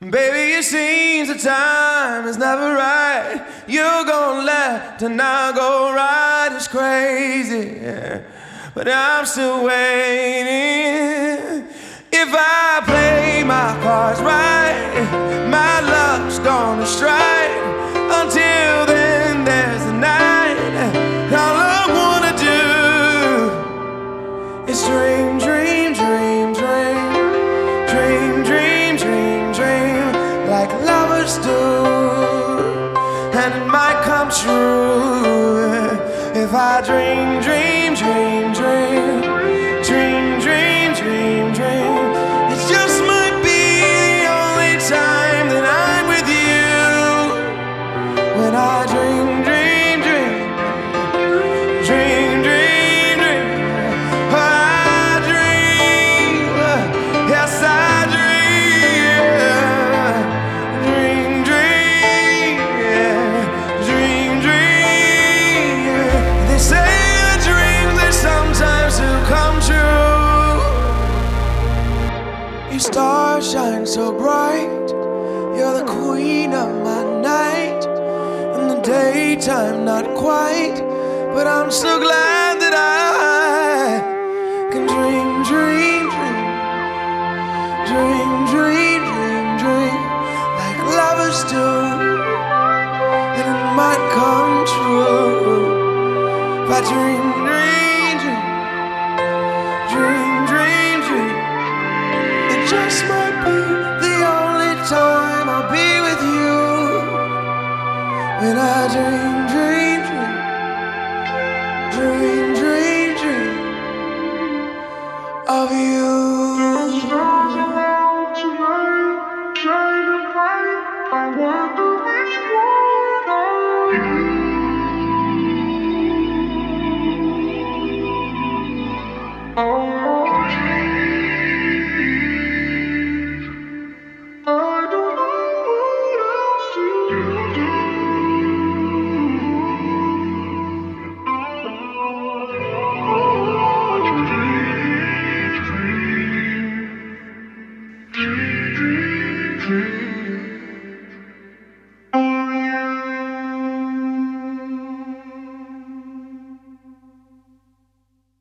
Baby, it seems the time is never right. You're gonna let the night go right. It's crazy, but I'm still waiting. If I play my cards right, my love's gonna strike. Until then, there's the night. All I wanna do is dream, dream, dream, dream. Dream, dream, dream, dream, like lovers do. And it might come true if I dream, dream, dream, dream. Dream, dream, dream, dream. It just might be the only time that I'm with you. When I dream, dream, dream. Dream, dream, dream. I dream. Yes, I dream. Dream, dream. Dream, dream. They say the dreams they sometimes do come true. Your stars shine so bright. You're the queen of my night. In the daytime, not quite, but I'm so glad that I can dream, dream, dream. Dream, dream, dream, dream, like lovers do. And it might come true if I dream, dream, dream. Dream, dream, dream. It just might be the only time I'll be with you. When I dream.